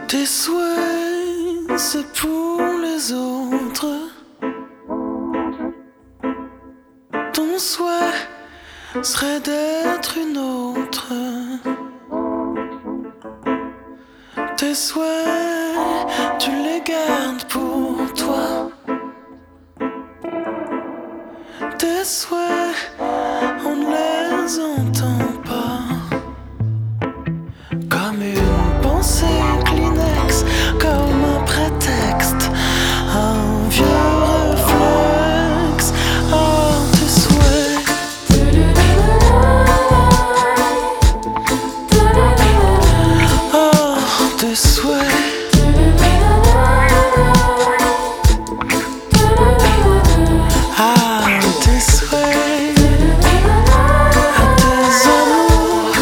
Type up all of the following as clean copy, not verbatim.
Tes souhaits, c'est pour les autres. Ton souhait serait d'être une autre. Tes souhaits, tu les gardes pour toi. Tes souhaits, on ne les entend pas. Comme une pensée Kleenex, comme un prétexte, un vieux réflexe. Oh, tes souhaits. Oh, tes souhaits. Ah, tes souhaits. À tes amours.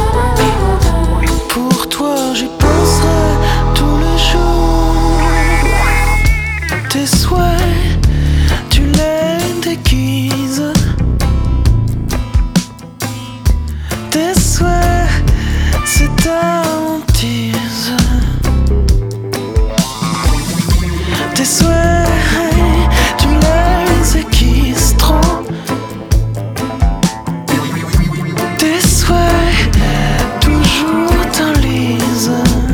Pour toi, j'y penserai tous les jours. Tes souhaits, tu les déguises. Tes souhaits, c'est ta hantise. Tes souhaits, tu les aiguises trop. Tes souhaits, toujours t'enlisent.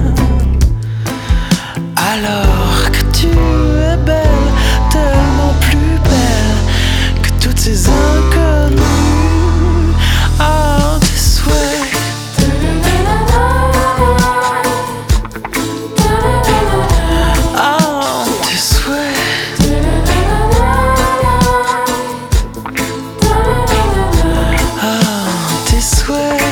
Alors que tu es belle, tellement plus belle que toutes ces inconnues. Ah, tes souhaits. Ah, tes souhaits. Ah, tes souhaits.